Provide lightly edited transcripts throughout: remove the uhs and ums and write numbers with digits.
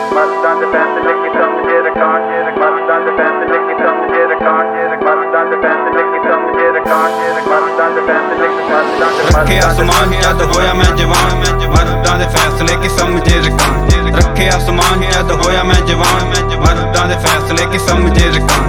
रखे आसमान जद होया मैं जवान मर्दां दे फैसले की समझे रकान रखे आसमान जद होया मैं जवान मर्दां दे फैसले की समझे रकान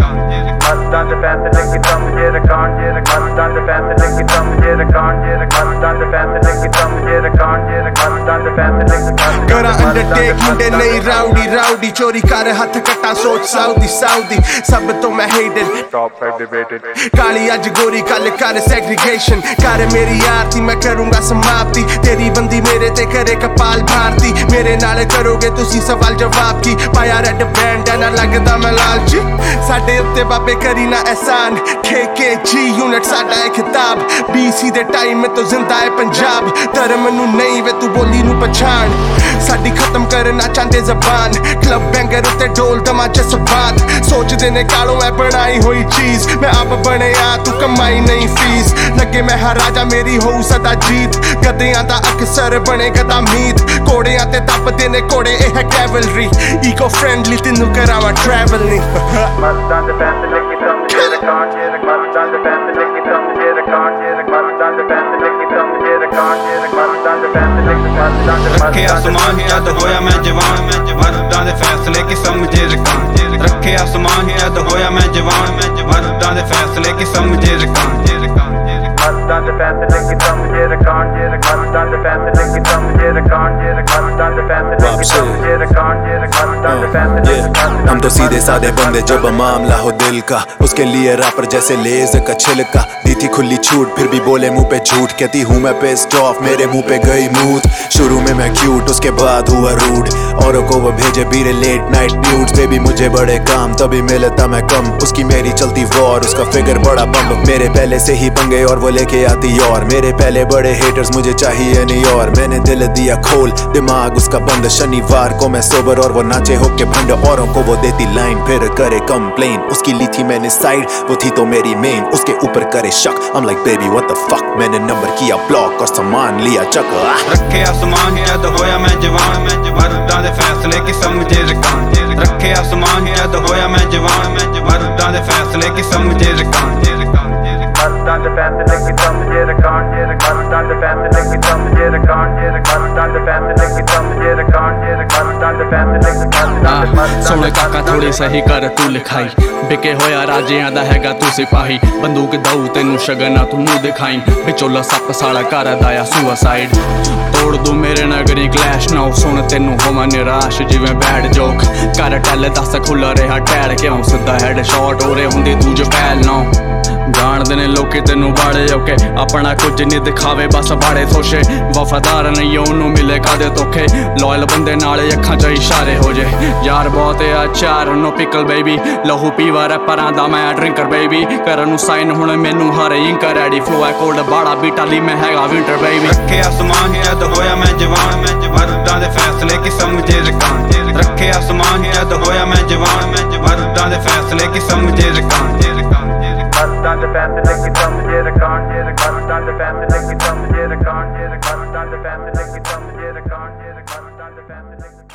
मर्दां दे फैसले की समझे रकान मर्दां दे फैसले की समझे रकान मर्दां दे फैसले की समझे रकान मर्दां दे फैसले की करा अंडरटेक मुंडे नहीं राउडी राउडी चोरी कर हथ कट्टा सोच साउदी साउदी सब तो मैं हेटेड टॉप डिबेटेड काली अज गोरी कल कर सेग्रीगेशन कर मेरी आरती मैं करूंगा समाप्ति तेरी बंदी मेरे ते करे कपाल भारती मेरे नाल करोगे तुसी सवाल जवाब की पाया रेड बैंड ना लगदा मैं लालची साडे उत्ते बाबे करी ना एहसान KKG यूनिट साडा है खिताब BC दे टाइम में तो जिंदा है पंजाब धर्म नू नहीं वे तू बोली नू पछाण साडी खत्म करना चाहते जबान क्लब बैंगर उत्ते ढोल तमाचे सबात सोचदे ने कालो मैं बनाई हुई चीज मैं आप बने आ तू कमाई नहीं फीस लगे मैं हर राजा मेरी हो सदा जीत गधियां दा अक्सर बने गधा मीत घोड़ियां ते तपदे ने घोड़े ए है कैवलरी इको फ्रेंडली तेनू करावा ट्रैवल नहीं मर्दां दे फैसले की समझे रकान मर्दां दे फैसले की समझे रकान मर्दां दे फैसले की समझे रकान मर्दां दे फैसले की रखे आसमान जद होया मैं जवान मर्दां दे फैसले की समझे रकान रखे आसमान जद होया मैं जवान मर्दां दे फैसले की समझे रकान मर्दां दे फैसले की समझे रकान मर्दां दे फैसले की समझे रकान मर्दां दे फैसले की समझे रकान मर्दां दे फैसले हम तो सीधे साधे बंदे जब मामला हो दिल का उसके लिए रैपर जैसे लेज का छिलका दी थी खुली छूट फिर भी बोले मुंह पे झूठ कहती हूँ मैं पेस्ट ऑफ मेरे मुंह पे गई मूत शुरू में मैं क्यूट उसके बाद हुआ रूड औरों को वो भेजे बीरे लेट नाइट न्यूड्स बेबी मुझे बड़े काम तभी मिलता मैं कम उसकी मेरी चलती वॉर उसका फिगर बड़ा बम मेरे पहले से ही पंगे और वो लेके आती और मेरे पहले बड़े हेटर्स मुझे चाहिए नहीं और मैंने दिल दिया खोल दिमाग उसका बंद शनिवार को मैं सोबर और वो नाचे होके भंड औरों को वो देती लाइन फिर करे कंप्लेन उसकी ली थी मैंने साइड वो थी तो मेरी मेन उसके ऊपर करे शक I'm like baby what the fuck मैंने नंबर किया ब्लॉक और सामान लिया चक रखे आसमान जद होया मैं जवान मर्दां दे फैसले की समझे रकान रखे आसमान जद होया मैं जवान मर्दां दे फैसले की समझे रकान मर्दां दे फैसले की समझे रकान मर्दां दे फैसले की समझे रकान मर्दां दे फैसले की समझे रकान मर्दां दे फैसले की सोने काका थोड़ी सही कर तू लिखाई बिके होया राजियां दा हैगा तू सिपाही बंदूक दऊ तेनू शगना तू मुंह दिखाई विचोला सप साला कर दाया सुसाइड तोड़ दू मेरे नगरी क्लैश ना सुन तेनू होवा निराश जिवें बैड जोक कर टैल दस खुला रहा टैल क्यों सिद्धा हैड शॉट हो रहे हुंदी तू जो पैल ना जानते ने लोकी तेनू बाड़े ओके अपना कुछ नहीं दिखावे बस बाड़े सोशे वफादार नहीं ओनू मिले कादे धोखे लॉयल बंदे नाले अखां च इशारे हो जे यार बहुत अचार नो पिकल बेबी लहू पीवा रैपरां दा मैं ड्रिंकर बेबी करन साइन हुण मैनू हर इंकर रेडी फ्लो है कोल्ड बाड़ा बीटा ली मैं हैगा विंटर बेबी रखे आसमान जद होया मैं जवान मर्दां दे फैसले की समझे रकान रखे आसमान जद होया मैं जवान मर्दां दे फैसले की समझे रकान मर्दां दे फैसले की समझे रकान मर्दां दे फैसले की समझे रकान मर्दां दे फैसले की समझे रकान मर्दां दे फैसले